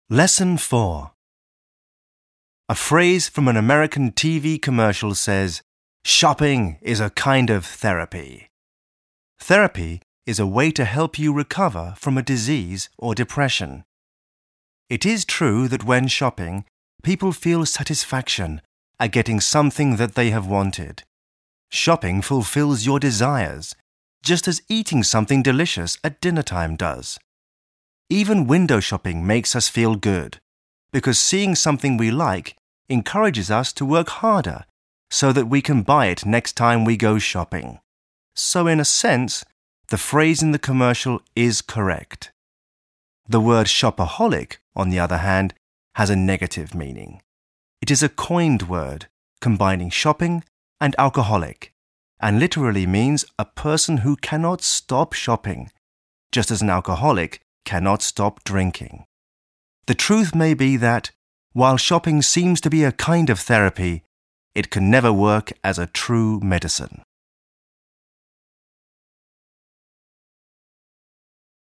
Lesson 4. A phrase from an American TV commercial says, "Shopping is a kind of therapy." Therapy is a way to help you recover from a disease or depression. It is true that when shopping, people feel satisfaction at getting something that they have wanted. Shopping fulfills your desires, just as eating something delicious at dinner time does. Even window shopping makes us feel good, because seeing something we like encourages us to work harder so that we can buy it next time we go shopping. So in a sense, the phrase in the commercial is correct. The word shopaholic, on the other hand, has a negative meaning. It is a coined word combining shopping and alcoholic, and literally means a person who cannot stop shopping, just as an alcoholic cannot stop drinking. The truth may be that, while shopping seems to be a kind of therapy, it can never work as a true medicine.